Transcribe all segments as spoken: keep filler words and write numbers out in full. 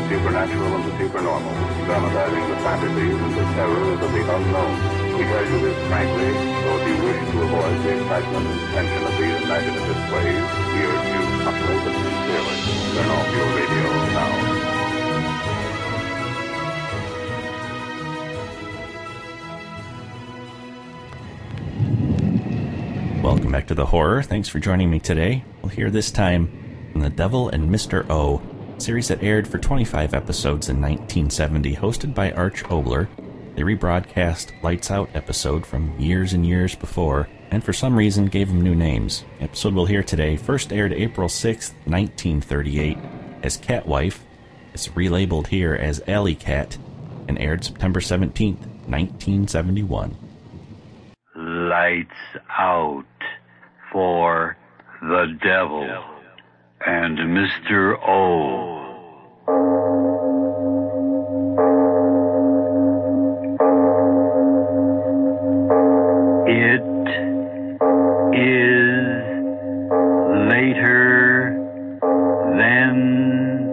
supernatural and the supernormal, dramatizing the fantasies and the terrors of the unknown. We tell you this frankly, so if you wish to avoid the excitement and tension of these imaginative plays, we urge you subtly but sincerely, turn off your radio now. Welcome back to The Horror. Thanks for joining me today. We'll hear this time from The Devil and Mister O, a series that aired for twenty-five episodes in nineteen seventy, hosted by Arch Oboler. They rebroadcast Lights Out episode from years and years before, and for some reason gave them new names. The episode we'll hear today first aired April sixth, nineteen thirty-eight as Catwife. It's relabeled here as Alley Cat, and aired September seventeenth, nineteen seventy-one. Lights out for the devil and Mister O. It is later than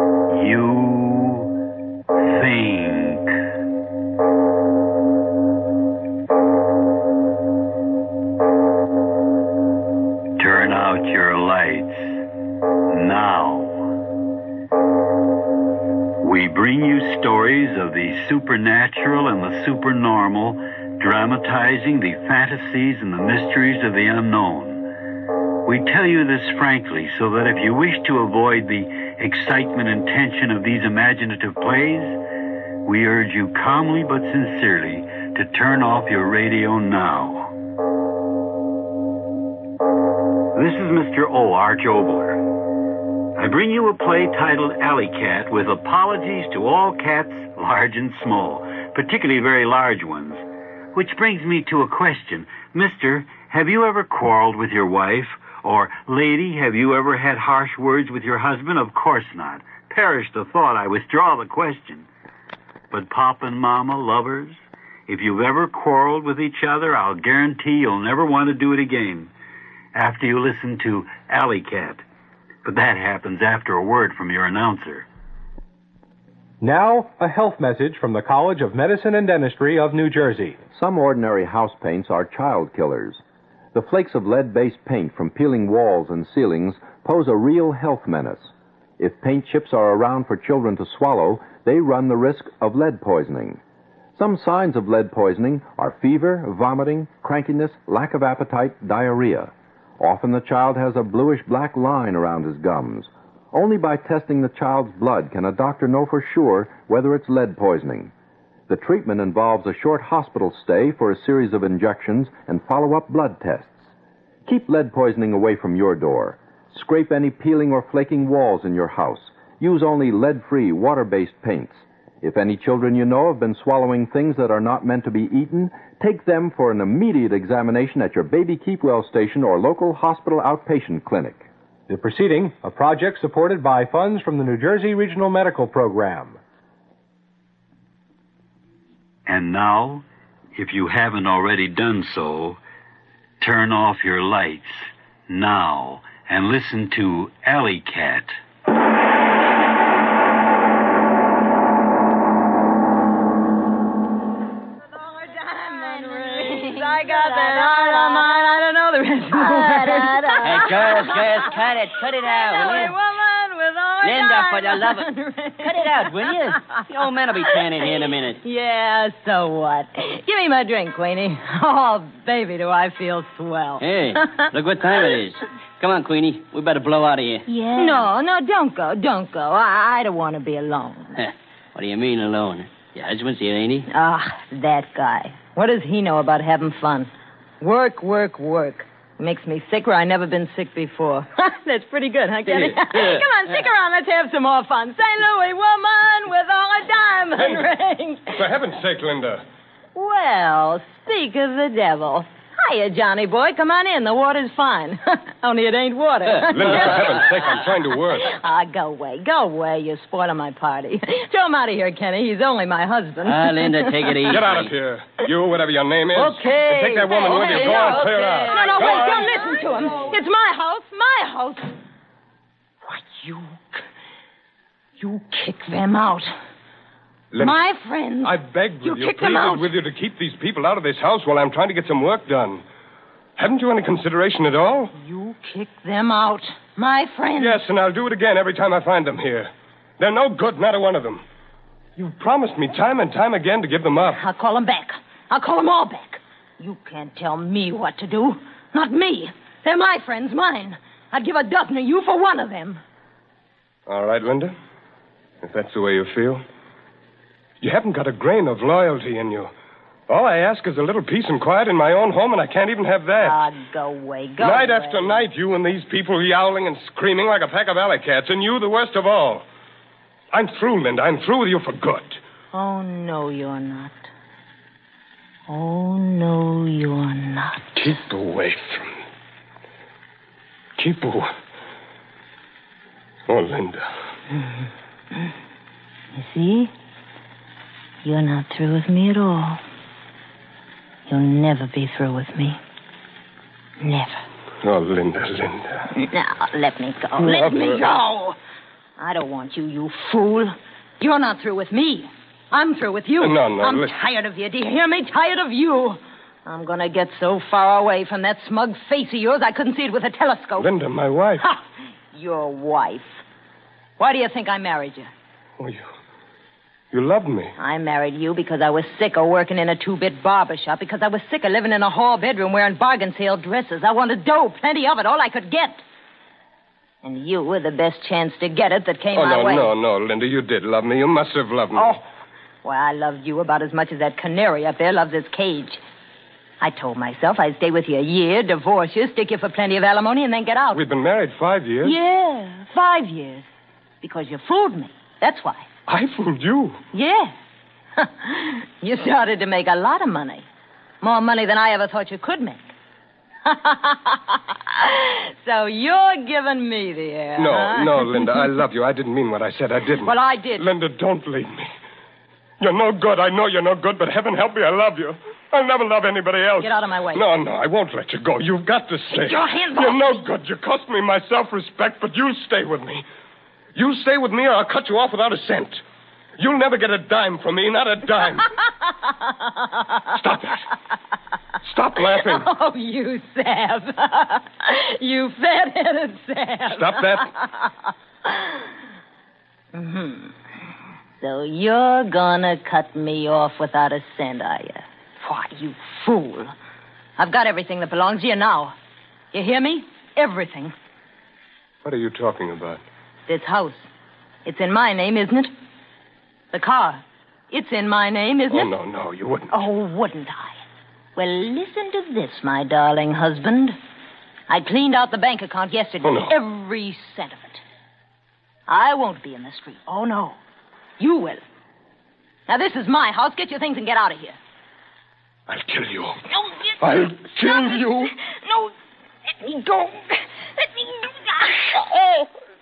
you think. Turn out your lights now. We bring you stories of the supernatural and the supernormal, dramatizing the fantasies and the mysteries of the unknown. We tell you this frankly so that if you wish to avoid the excitement and tension of these imaginative plays, we urge you calmly but sincerely to turn off your radio now. This is Mister O, Arch Oboler. I bring you a play titled Alley Cat with apologies to all cats, large and small, particularly very large ones. Which brings me to a question. Mister, have you ever quarreled with your wife? Or, lady, have you ever had harsh words with your husband? Of course not. Perish the thought, I withdraw the question. But Pop and Mama, lovers, if you've ever quarreled with each other, I'll guarantee you'll never want to do it again after you listen to Alley Cat. But that happens after a word from your announcer. Now, a health message from the College of Medicine and Dentistry of New Jersey. Some ordinary house paints are child killers. The flakes of lead-based paint from peeling walls and ceilings pose a real health menace. If paint chips are around for children to swallow, they run the risk of lead poisoning. Some signs of lead poisoning are fever, vomiting, crankiness, lack of appetite, diarrhea. Often the child has a bluish-black line around his gums. Only by testing the child's blood can a doctor know for sure whether it's lead poisoning. The treatment involves a short hospital stay for a series of injections and follow-up blood tests. Keep lead poisoning away from your door. Scrape any peeling or flaking walls in your house. Use only lead-free, water-based paints. If any children you know have been swallowing things that are not meant to be eaten, take them for an immediate examination at your Baby Keep Well station or local hospital outpatient clinic. The proceeding, a project supported by funds from the New Jersey Regional Medical Program. And now, if you haven't already done so, turn off your lights now and listen to Alley Cat. I got that heart on mine. I don't know the rest of the words. Hey, girls, girls, cut it. Cut it out, will Hey, you? woman with all her Linda, for the love of... diamonds. Cut it out, will you? The old man will be turning here in a minute. Yeah, so what? Give me my drink, Queenie. Oh, baby, do I feel swell. Hey, look what time it is. Come on, Queenie. We better blow out of here. Yeah. No, no, don't go, don't go. I, I don't want to be alone. What do you mean alone? Your husband's here, ain't he? Ah, that guy. What does he know about having fun? Work, work, work. Makes me sick where I've never been sick before. That's pretty good, huh, Kenny? Come on, stick around. Let's have some more fun. Saint Louis woman with all a diamond ring. For heaven's sake, Linda. Well, speak of the devil. Hiya, Johnny boy. Come on in. The water's fine. Only it ain't water. Linda, for heaven's sake, I'm trying to work. Ah, go away. Go away. You're spoiling my party. Throw him out of here, Kenny. He's only my husband. Ah, Linda, take it easy. Get out of here. You, whatever your name is. Okay. And take that woman with you. Go on, clear out. No, no, Go wait. on. Don't listen to him. It's my house. My house. Why, you... You kick them out. Linda, My friends. I begged with You you, kicked them pleaded out. with you to keep these people out of this house while I'm trying to get some work done. Haven't you any consideration at all? You kick them out. My friends. Yes, and I'll do it again every time I find them here. They're no good, not a one of them. You've promised me time and time again to give them up. I'll call them back. I'll call them all back. You can't tell me what to do. Not me. They're my friends, mine. I'd give a dozen of you for one of them. All right, Linda. If that's the way you feel. You haven't got a grain of loyalty in you. All I ask is a little peace and quiet in my own home, and I can't even have that. Ah, go away, go Night away. after night, you and these people yowling and screaming like a pack of alley cats, and you the worst of all. I'm through, Linda. I'm through with you for good. Oh, no, you're not. Oh, no, you're not. Keep away from me. Keep away. Oh, Linda. You see? You're not through with me at all. You'll never be through with me. Never. Oh, Linda, Linda. Now, let me go. Let me go. I don't want you, you fool. You're not through with me. I'm through with you. No, no, I'm listen. tired of you. Do you hear me? Tired of you. I'm going to get so far away from that smug face of yours I couldn't see it with a telescope. Linda, my wife. Ha! Your wife. Why do you think I married you? Oh, you... You loved me. I married you because I was sick of working in a two-bit barber shop, because I was sick of living in a hall bedroom wearing bargain sale dresses. I wanted dough, plenty of it, all I could get. And you were the best chance to get it that came Oh, my no, way. no, no, Linda, you did love me. You must have loved me. Oh, well, I loved you about as much as that canary up there loves its cage. I told myself I'd stay with you a year, divorce you, stick you for plenty of alimony, and then get out. We've been married five years. Yeah, five years. Because you fooled me. That's why. I fooled you. Yeah. You started to make a lot of money. More money than I ever thought you could make. So you're giving me the air, No, huh? no, Linda, I love you. I didn't mean what I said. I didn't. Well, I did. Linda, don't leave me. You're no good. I know you're no good, but heaven help me, I love you. I'll never love anybody else. Get out of my way. No, no, I won't let you go. You've got to stay. Get your hands You're off no me. good. You cost me my self-respect, but you stay with me. You stay with me or I'll cut you off without a cent. You'll never get a dime from me, not a dime. Stop that. Stop laughing. Oh, you sab. You fat-headed sab. Stop that. Mm-hmm. So you're gonna cut me off without a cent, are you? Why, you fool. I've got everything that belongs to you now. You hear me? Everything. What are you talking about? This house. It's in my name, isn't it? The car. It's in my name, isn't Oh, it? no, no, you wouldn't. Oh, wouldn't I? Well, listen to this, my darling husband. I cleaned out the bank account yesterday. Oh, no. Every cent of it. I won't be in the street. Oh, no. You will. Now, this is my house. Get your things and get out of here. I'll kill you. No, you- I'll kill no, you. No, let me go. Let me go. Oh.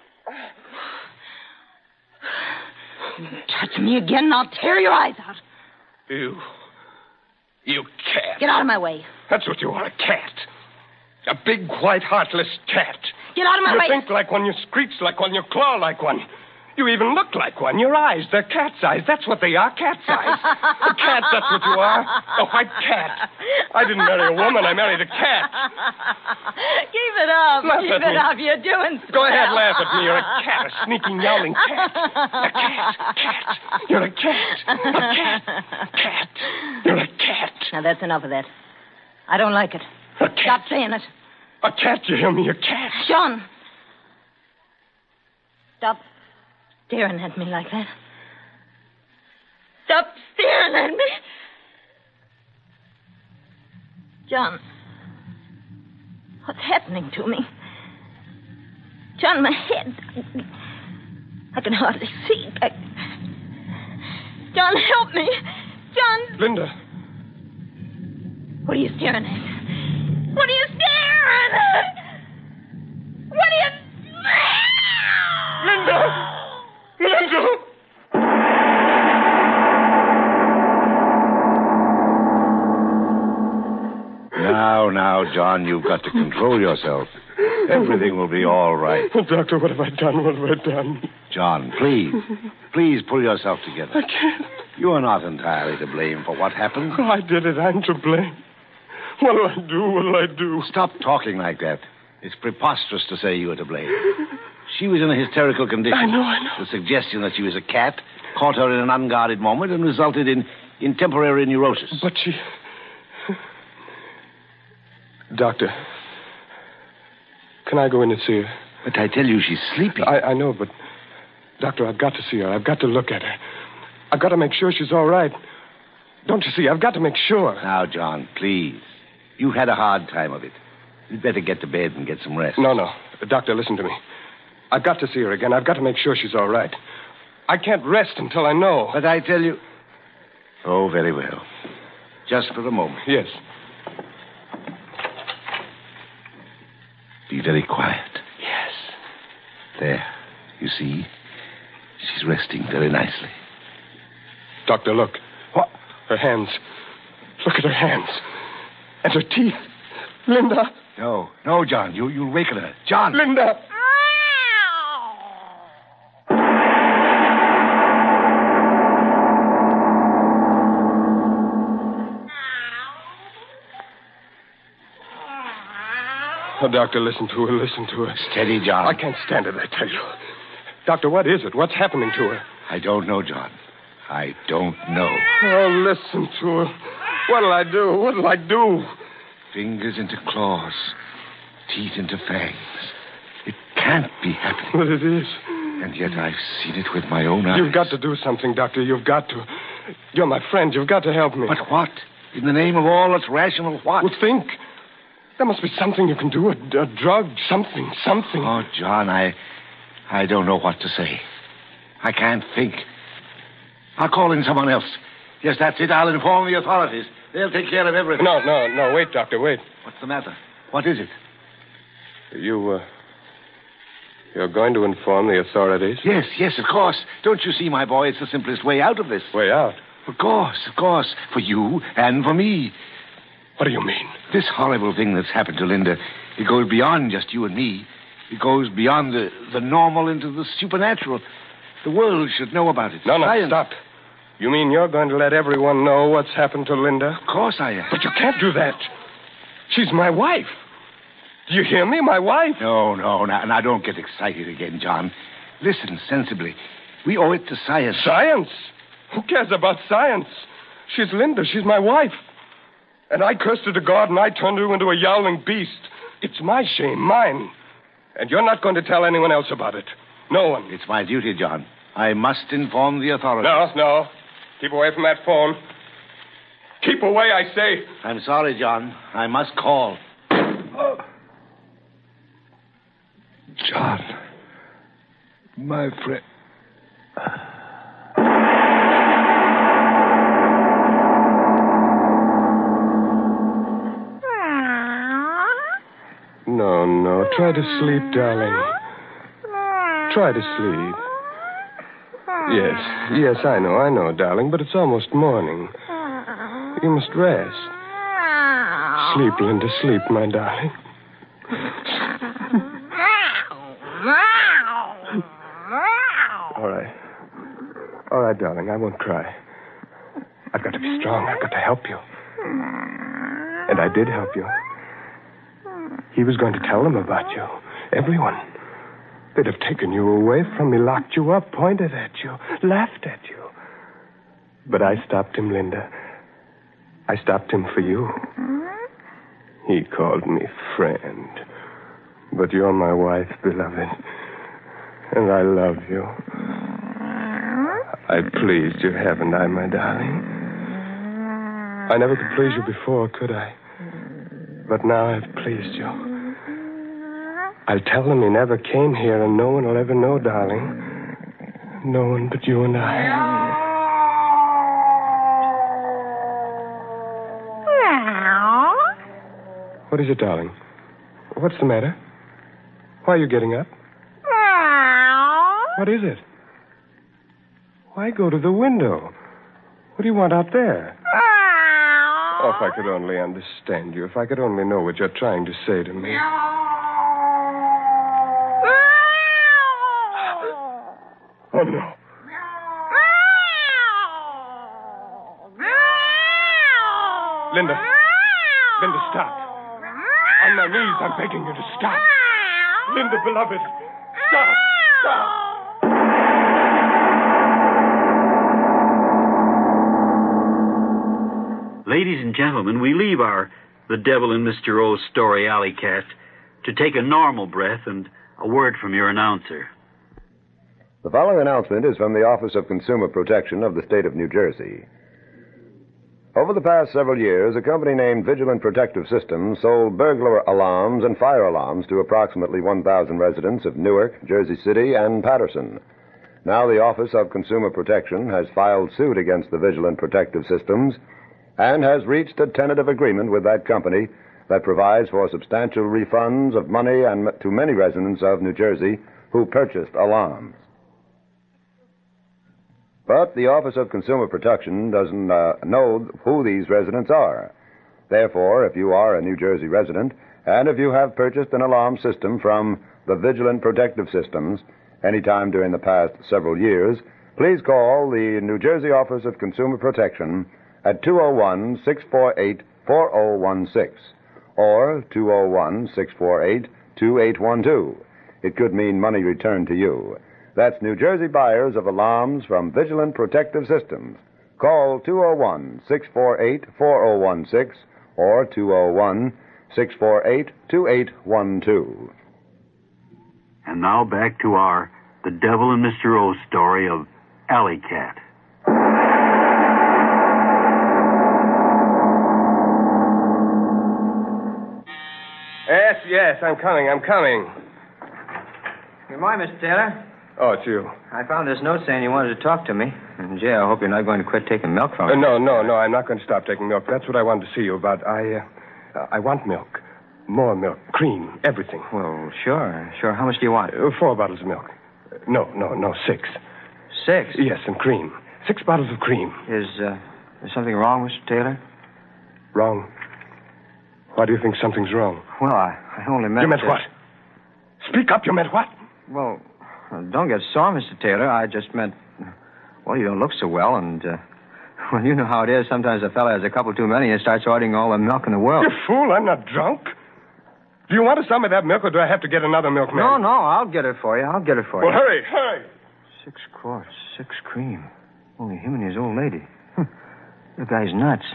You touch me again, and I'll tear your eyes out. You. You cat. Get out of my way. That's what you are, a cat. A big, white, heartless cat. Get out of my you way. think like one, you screech like one, you claw like one. You even look like one. Your eyes, they're cat's eyes. That's what they are, cat's eyes. A cat, that's what you are. A white cat. I didn't marry a woman. I married a cat. Keep it up. Laugh Keep at it me. up. You're doing swell. Go ahead, laugh at me. You're a cat, a sneaking, yowling cat. A cat, cat. You're a cat. A cat, cat. You're a cat. Now, that's enough of that. I don't like it. A cat. Stop saying it. A cat, you hear me? A cat. John. Stop staring at me like that. Stop staring at me. John. What's happening to me? John, my head. I can hardly see. I... John, help me. John. Linda. What are you staring at? What are you staring at? What are you... Linda! Linda! Now, now, John, you've got to control yourself. Everything will be all right. Oh, Doctor, what have I done? What have I done? John, please. Please pull yourself together. I can't. You are not entirely to blame for what happened. Oh, I did it. I'm to blame. What'll I do? What'll I do? Stop talking like that. It's preposterous to say you are to blame. She was in a hysterical condition. I know, I know. The suggestion that she was a cat caught her in an unguarded moment and resulted in, in temporary neurosis. But she... Doctor, can I go in and see her? But I tell you, she's sleeping. I, I know, but... Doctor, I've got to see her. I've got to look at her. I've got to make sure she's all right. Don't you see? I've got to make sure. Now, John, please. You've had a hard time of it. You'd better get to bed and get some rest. No, no. Doctor, listen to me. I've got to see her again. I've got to make sure she's all right. I can't rest until I know. But I tell you... Oh, very well. Just for a moment. Yes. Be very quiet. Yes. There. You see? She's resting very nicely. Doctor, look. What? Her hands. Look at her hands. And her teeth. Linda. No. No, John. You, you'll waken her. John. Linda. Oh, Doctor, listen to her. Listen to her. Steady, John. I can't stand it, I tell you. Doctor, what is it? What's happening to her? I don't know, John. I don't know. Oh, listen to her. What'll I do? What'll I do? Fingers into claws. Teeth into fangs. It can't be happening. But it is. And yet I've seen it with my own eyes. You've got to do something, Doctor. You've got to. You're my friend. You've got to help me. But what? In the name of all that's rational, what? Well, think. There must be something you can do. A, a drug. Something. Something. Oh, John, I... I don't know what to say. I can't think. I'll call in someone else. Yes, that's it. I'll inform the authorities. They'll take care of everything. No, no, no. Wait, Doctor, wait. What's the matter? What is it? You, uh... You're going to inform the authorities? Yes, yes, of course. Don't you see, my boy, it's the simplest way out of this. Way out? Of course, of course. For you and for me. What do you mean? This horrible thing that's happened to Linda, it goes beyond just you and me. It goes beyond the, the normal into the supernatural. The world should know about it. No, no, Science. stop. You mean you're going to let everyone know what's happened to Linda? Of course I am. But you can't do that. She's my wife. Do you hear me? My wife. No, no, now, now don't get excited again, John. Listen sensibly. We owe it to science. Science? Who cares about science? She's Linda. She's my wife. And I cursed her to God, and I turned her into a yowling beast. It's my shame, mine. And you're not going to tell anyone else about it. No one. It's my duty, John. I must inform the authorities. No, no. Keep away from that phone. Keep away, I say. I'm sorry, John. I must call. Oh. John. My friend. No, no. Try to sleep, darling. Try to sleep. Yes, yes, I know, I know, darling, but it's almost morning. You must rest. Sleep, Linda, sleep, my darling. All right. All right, darling, I won't cry. I've got to be strong. I've got to help you. And I did help you. He was going to tell them about you. Everyone. They'd have taken you away from me, locked you up, pointed at you, laughed at you. But I stopped him, Linda. I stopped him for you. He called me friend. But you're my wife, beloved. And I love you. I've pleased you, haven't I, my darling? I never could please you before, could I? But now I've pleased you. I'll tell them he never came here, and no one will ever know, darling. No one but you and I. What is it, darling? What's the matter? Why are you getting up? What is it? Why go to the window? What do you want out there? Oh, if I could only understand you. If I could only know what you're trying to say to me. Oh, no. Linda. Linda, stop. On my knees, I'm begging you to stop. Linda, beloved. Stop. Stop. Ladies and gentlemen, we leave our The Devil in Mister O's story, Alley Cat, to take a normal breath and a word from your announcer. The following announcement is from the Office of Consumer Protection of the state of New Jersey. Over the past several years, a company named Vigilant Protective Systems sold burglar alarms and fire alarms to approximately one thousand residents of Newark, Jersey City, and Patterson. Now the Office of Consumer Protection has filed suit against the Vigilant Protective Systems and has reached a tentative agreement with that company that provides for substantial refunds of money and to many residents of New Jersey who purchased alarms. But the Office of Consumer Protection doesn't uh, know who these residents are. Therefore, if you are a New Jersey resident, and if you have purchased an alarm system from the Vigilant Protective Systems anytime during the past several years, please call the New Jersey Office of Consumer Protection at two oh one, six four eight, four oh one six or two oh one, six four eight, two eight one two. It could mean money returned to you. That's New Jersey buyers of alarms from Vigilant Protective Systems. Call two oh one, six four eight, four oh one six or two oh one, six four eight, two eight one two. And now back to our The Devil in Mister O story of Alley Cat. Yes, yes, I'm coming, I'm coming. Good morning, Mister Taylor. Oh, it's you. I found this note saying you wanted to talk to me. And, Jay, I hope you're not going to quit taking milk from Uh, me. no, no, no, I'm not going to stop taking milk. That's what I wanted to see you about. I, uh, I want milk. More milk. Cream. Everything. Well, sure, sure. How much do you want? Uh, four bottles of milk. Uh, no, no, no, six. Six? Yes, and cream. Six bottles of cream. Is, uh, is something wrong, Mister Taylor? Wrong? Why do you think something's wrong? Well, I, I only meant... You meant to... what? Speak up, you meant what? Well, don't get sore, Mister Taylor. I just meant... Well, you don't look so well, and, uh... Well, you know how it is. Sometimes a fella has a couple too many and starts ordering all the milk in the world. You fool, I'm not drunk. Do you want some of that milk, or do I have to get another milkman? No, no, I'll get it for you. I'll get it for well, you. Well, hurry, hurry. Six quarts, six cream. Only him and his old lady. Huh. The guy's nuts.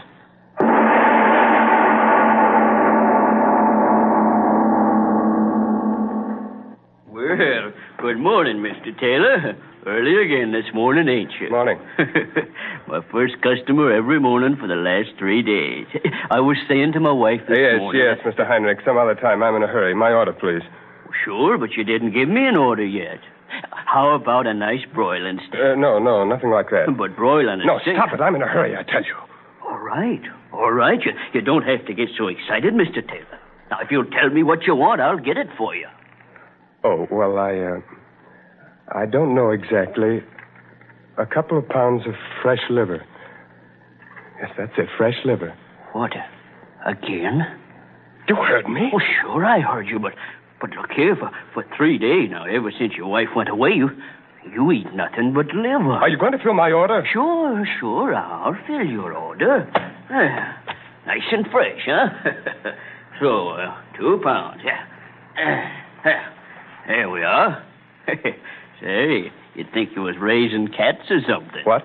Well, good morning, Mister Taylor. Early again this morning, ain't you? Morning. My first customer every morning for the last three days. I was saying to my wife this yes, morning... Yes, yes, Mister Heinrich. Some other time. I'm in a hurry. My order, please. Sure, but you didn't give me an order yet. How about a nice broiling steak? Uh, no, no, nothing like that. But broiling a no, steak... No, stop it. I'm in a hurry, I tell you. All right. All right. You, you don't have to get so excited, Mister Taylor. Now, if you'll tell me what you want, I'll get it for you. Oh, well, I, uh... I don't know exactly. A couple of pounds of fresh liver. Yes, that's it, fresh liver. What? Again? You heard me? Oh, sure, I heard you, but but look here, for, for three days now, ever since your wife went away, you you eat nothing but liver. Are you going to fill my order? Sure, sure, I'll fill your order. Ah, nice and fresh, huh? so, uh, two pounds, yeah. Uh, there we are. Say, you'd think you was raising cats or something. What?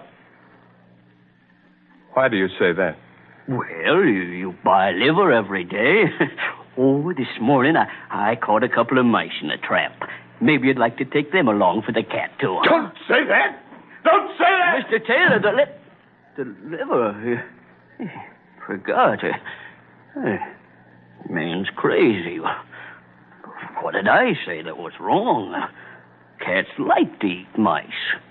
Why do you say that? Well, you, you buy liver every day. oh, this morning I, I caught a couple of mice in a trap. Maybe you'd like to take them along for the cat, too. Huh? Don't say that! Don't say that! Mister Taylor, the, li- the liver... Uh, forgot. Uh, man's crazy. What did I say that was wrong? Cats like to eat mice.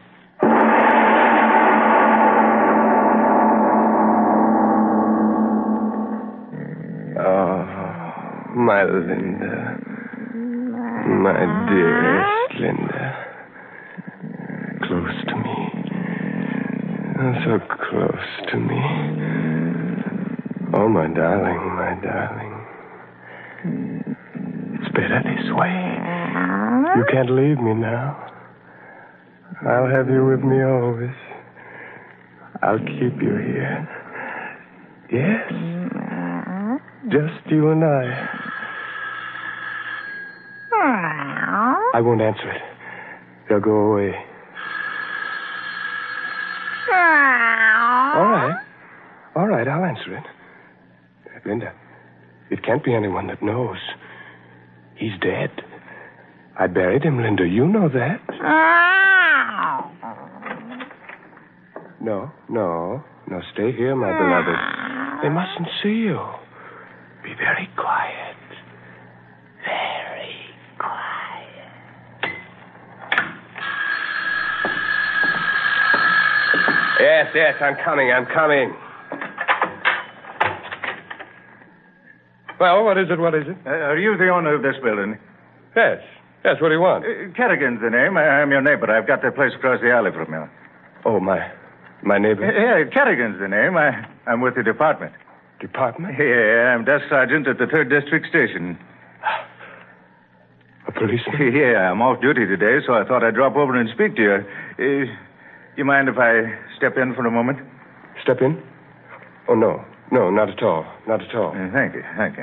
Oh, my Linda. My dearest Linda. Close to me. Oh, so close to me. Oh, my darling, my darling. It's better this way. You can't leave me now. I'll have you with me always. I'll keep you here. Yes. Just you and I. I won't answer it. They'll go away. All right. All right, I'll answer it. Linda, it can't be anyone that knows. He's dead. I buried him, Linda. You know that. No, no. No, stay here, my beloved. They mustn't see you. Be very quiet. Very quiet. Yes, yes, I'm coming, I'm coming. Well, what is it, what is it? Uh, are you the owner of this building? Yes, yes, what do you want? Uh, Kerrigan's the name. I, I'm your neighbor. I've got that place across the alley from you. Oh, my, my neighbor? Uh, yeah, Kerrigan's the name. I, I'm with the department. Department? Yeah, I'm desk sergeant at the third District Station. A policeman? Yeah, I'm off duty today, so I thought I'd drop over and speak to you. Uh, you mind if I step in for a moment? Step in? Oh, no. No, not at all. Not at all. Uh, thank you, thank you.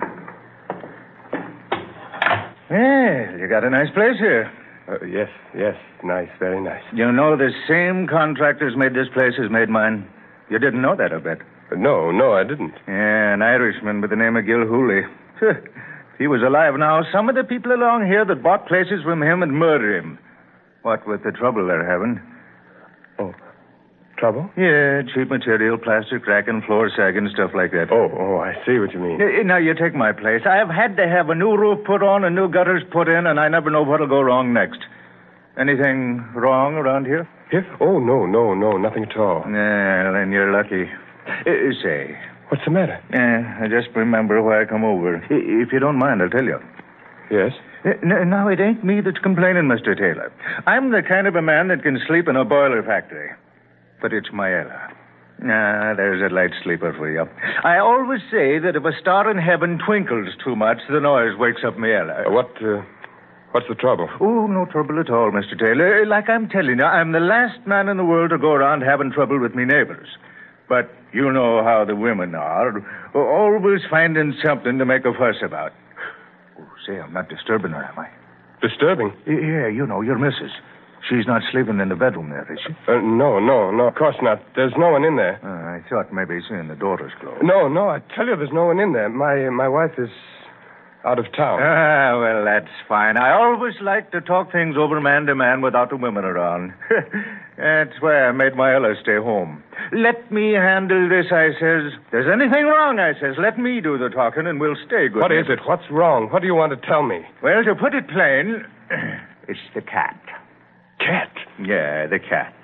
Well, you got a nice place here. Uh, yes, yes. Nice, very nice. You know the same contractors made this place as made mine. You didn't know that, I bet. Uh, no, no, I didn't. Yeah, an Irishman by the name of Gil Hooley. If he was alive now, some of the people along here that bought places from him would murder him. What with the trouble they're having. Oh, trouble? Yeah, cheap material, plastic cracking, floor sagging, stuff like that. Oh, oh, I see what you mean. Uh, Now, you take my place. I've had to have a new roof put on and new gutters put in, and I never know what'll go wrong next. Anything wrong around here? Here? Oh, no, no, no, nothing at all. Well, then you're lucky. Uh, say. What's the matter? Uh, I just remember why I come over. I- If you don't mind, I'll tell you. Yes? Uh, n- Now, it ain't me that's complaining, Mister Taylor. I'm the kind of a man that can sleep in a boiler factory. But it's my Ella. Ah, there's a light sleeper for you. I always say that if a star in heaven twinkles too much, the noise wakes up my Ella. Uh, what, uh, what's the trouble? Oh, no trouble at all, Mister Taylor. Like I'm telling you, I'm the last man in the world to go around having trouble with me neighbors. But you know how the women are. Always finding something to make a fuss about. Oh, say, I'm not disturbing her, am I? Disturbing? Yeah, you know, your missus. She's not sleeping in the bedroom there, is she? Uh, no, no, no, of course not. There's no one in there. Uh, I thought maybe seeing the doors closed. No, no, I tell you there's no one in there. My my wife is out of town. Ah, well, that's fine. I always like to talk things over man to man without the women around. That's why I made my Ella stay home. Let me handle this, I says. There's anything wrong, I says. Let me do the talking and we'll stay good. What is it? What's wrong? What do you want to tell me? Well, to put it plain, it's the cat. Cat? Yeah, the cat.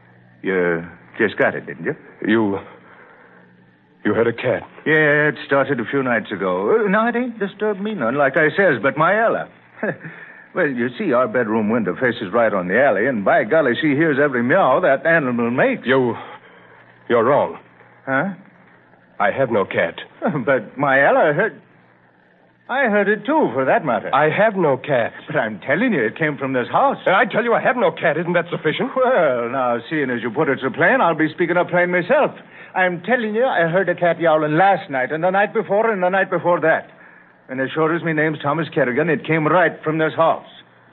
You just got it, didn't you? You... You had a cat? Yeah, it started a few nights ago. Now, it ain't disturbed me none, like I says, but my Ella. Well, you see, our bedroom window faces right on the alley, and by golly, she hears every meow that animal makes. You... You're wrong. Huh? I have no cat. But my Ella heard... I heard it, too, for that matter. I have no cat. But I'm telling you, it came from this house. And I tell you I have no cat. Isn't that sufficient? Well, now, seeing as you put it so plain, I'll be speaking up plain myself. I'm telling you, I heard a cat yowling last night, and the night before, and the night before that. And as sure as my name's Thomas Kerrigan, it came right from this house.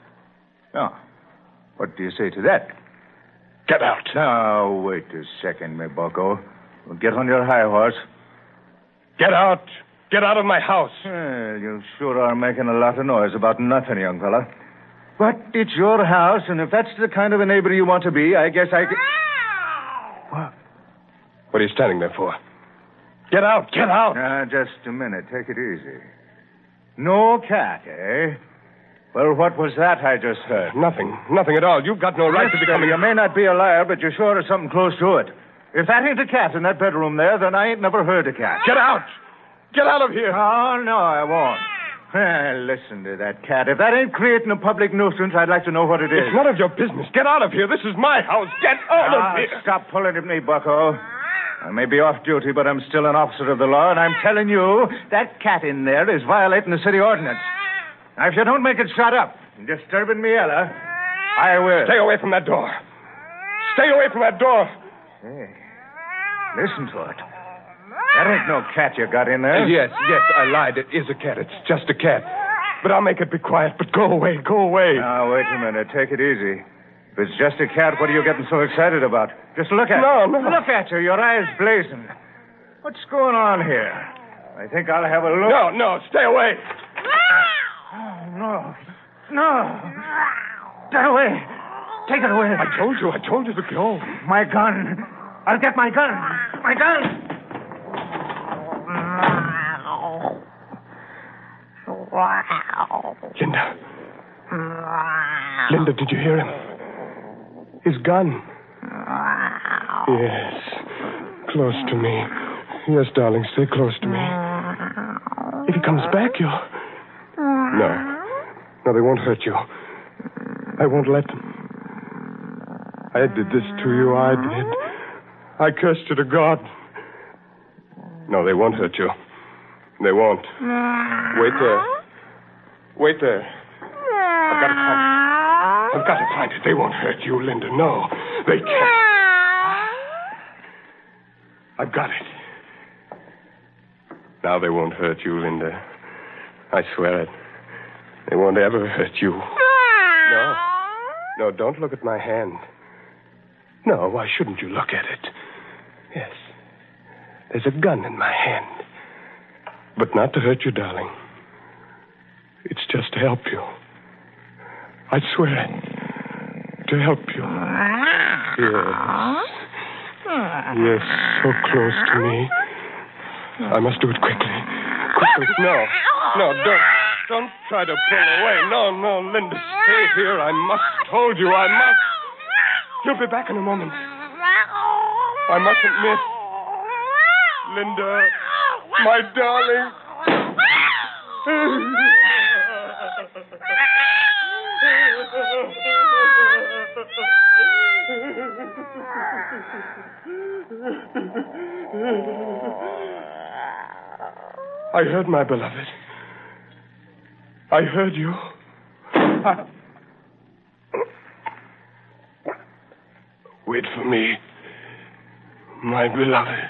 Now, what do you say to that? Get out. Now, wait a second, me bucko. Get on your high horse. Get out. Get out of my house. Well, you sure are making a lot of noise about nothing, young fella. But it's your house, and if that's the kind of a neighbor you want to be, I guess I can... What? What are you standing there for? Get out. Get out. Now, just a minute. Take it easy. No cat, eh? Well, what was that I just heard? Nothing. Nothing at all. You've got no right to be coming... You may not be a liar, but you sure are something close to it. If that ain't a cat in that bedroom there, then I ain't never heard a cat. Get out. Get out of here. Oh, no, I won't. Well, listen to that cat. If that ain't creating a public nuisance, I'd like to know what it is. It's none of your business. Get out of here. This is my house. Get out ah, of here. Stop pulling at me, bucko. I may be off duty, but I'm still an officer of the law, and I'm telling you, that cat in there is violating the city ordinance. Now, if you don't make it shut up and disturbing me, Ella, I will. Stay away from that door. Stay away from that door. Hey, listen to it. That ain't no cat you got in there. Yes, yes, I lied. It is a cat. It's just a cat. But I'll make it be quiet. But go away, go away. Now, wait a minute. Take it easy. If it's just a cat, what are you getting so excited about? Just look at No, her. no. Look at her. Your eyes blazing. What's going on here? I think I'll have a look. No, no, stay away. Oh, no. No. Get away. Take it away. I told you, I told you to go. My gun. I'll get my gun. My gun. Linda. Linda, did you hear him? His gun. Yes. Close to me. Yes, darling, stay close to me. If he comes back, you'll... No. No, they won't hurt you. I won't let them. I did this to you. I did. I cursed you to God. No, they won't hurt you. They won't. Wait there. Wait there. I've got to find it. I've got to find it. They won't hurt you, Linda. No, they can't. I've got it. Now they won't hurt you, Linda. I swear it. They won't ever hurt you. No. No, don't look at my hand. No, why shouldn't you look at it? Yes. There's a gun in my hand. But not to hurt you, darling. It's just to help you. I swear it. To help you. Yes. Yes, so close to me. I must do it quickly. Quickly. No. No, don't. Don't try to pull away. No, no, Linda, stay here. I must hold you. I must. You'll be back in a moment. I mustn't miss. Linda, my darling. I heard my beloved. I heard you. I... Wait for me, my beloved.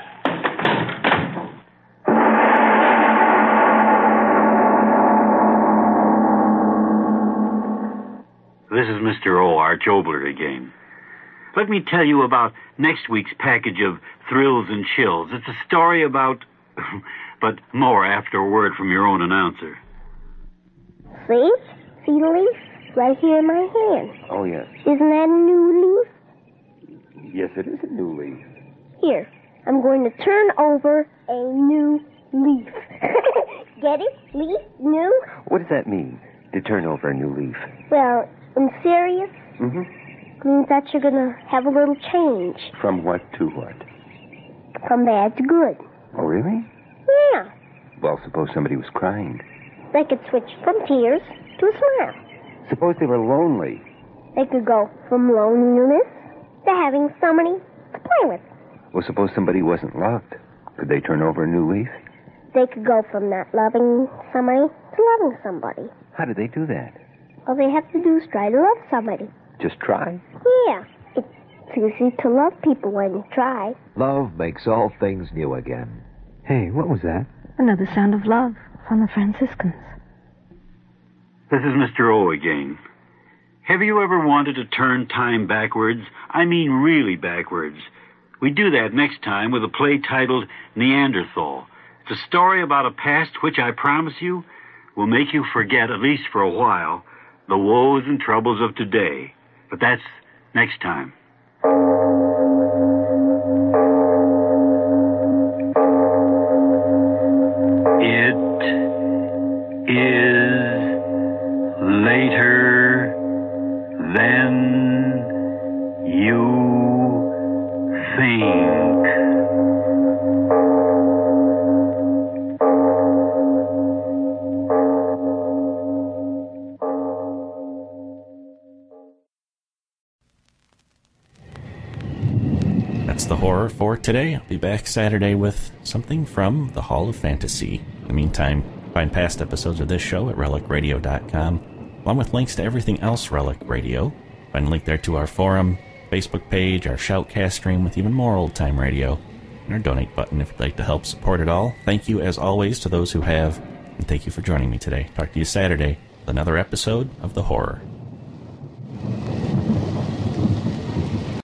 This is Mister O. Arch Obler again. Let me tell you about next week's package of thrills and chills. It's a story about... but more after a word from your own announcer. See? See the leaf? Right here in my hand. Oh, yes. Isn't that a new leaf? Yes, it is a new leaf. Here, I'm going to turn over a new leaf. Get it? Leaf? New? What does that mean, to turn over a new leaf? Well, in serious, Mm-hmm. means that you're going to have a little change. From what to what? From bad to good. Oh, really? Yeah. Well, suppose somebody was crying. They could switch from tears to a smile. Suppose they were lonely. They could go from loneliness to having somebody to play with. Well, suppose somebody wasn't loved. Could they turn over a new leaf? They could go from not loving somebody to loving somebody. How do they do that? All they have to do is try to love somebody. Just try? Yeah. It's easy to love people when you try. Love makes all things new again. Hey, what was that? Another sound of love from the Franciscans. This is Mister O again. Have you ever wanted to turn time backwards? I mean really backwards. We do that next time with a play titled Neanderthal. It's a story about a past which I promise you will make you forget, at least for a while, the woes and troubles of today. But that's next time. It is later than you think. That's the horror for today. I'll be back Saturday with something from the Hall of Fantasy. In the meantime, find past episodes of this show at relic radio dot com, along with links to everything else Relic Radio. Find a link there to our forum, Facebook page, our Shoutcast stream with even more old-time radio, and our donate button if you'd like to help support it all. Thank you, as always, to those who have, and thank you for joining me today. Talk to you Saturday with another episode of The Horror.